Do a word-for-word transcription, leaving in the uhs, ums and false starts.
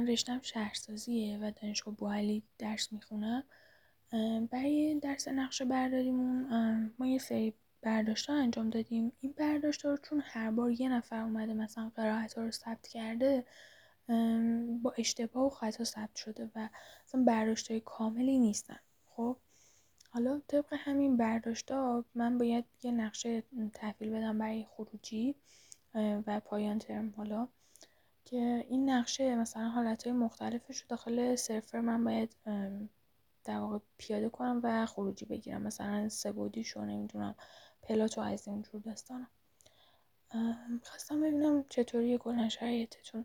رشتم شهرسازیه و دانشگاه بوعلی درس میخونم. برای درس نقشه برداریمون ما یه سری برداشت‌ها انجام دادیم. این برداشت‌ها رو چون هر بار یه نفر اومده مثلا قرائت‌ها رو ثبت کرده، با اشتباه و خطا ثبت شده و مثلا برداشت‌های کاملی نیستن. خب حالا طبق همین برداشت‌ها من باید یه نقشه تحویل بدم برای خروجی و پایان ترم، حالا که این نقشه مثلا حالتهای مختلفش رو داخل سرفر من باید در واقع پیاده کنم و خروجی بگیرم، مثلا سه‌بعدیشو نمیدونم پلاتو از اینجور داستانا. خواستم ببینم چطوری کلا شرایطتون.